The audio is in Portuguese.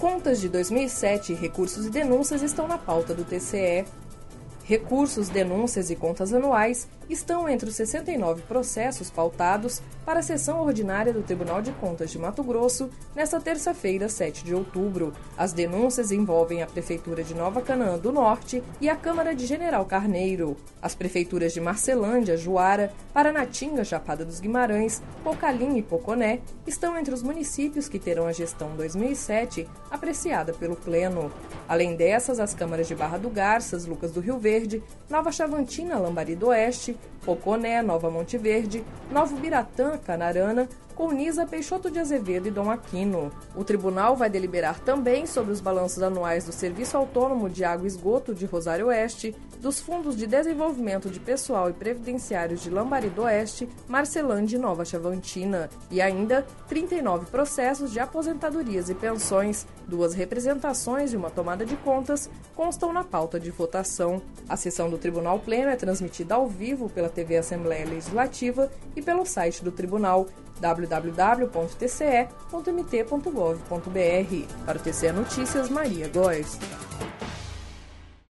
Contas de 2007, recursos e denúncias estão na pauta do TCE. Recursos, denúncias e contas anuais estão entre os 69 processos pautados para a sessão ordinária do Tribunal de Contas de Mato Grosso nesta terça-feira, 7 de outubro. As denúncias envolvem a Prefeitura de Nova Canaã do Norte e a Câmara de General Carneiro. As prefeituras de Marcelândia, Juara, Paranatinga, Chapada dos Guimarães, Pocalim e Poconé estão entre os municípios que terão a gestão 2007 apreciada pelo Pleno. Além dessas, as câmaras de Barra do Garças, Lucas do Rio Verde, Nova Chavantina, Lambari do Oeste, Poconé, Nova Monte Verde, Novo Biratã, Canarana, Colniza, Peixoto de Azevedo e Dom Aquino. O tribunal vai deliberar também sobre os balanços anuais do Serviço Autônomo de Água e Esgoto de Rosário Oeste, dos Fundos de Desenvolvimento de Pessoal e Previdenciários de Lambari do Oeste, Marcelândia e Nova Chavantina, e ainda 39 processos de aposentadorias e pensões, 2 representações e uma tomada de contas constam na pauta de votação. A sessão do Tribunal Pleno é transmitida ao vivo pela TV Assembleia Legislativa e pelo site do Tribunal www.tce.mt.gov.br. Para o TCE Notícias, Maria Góes.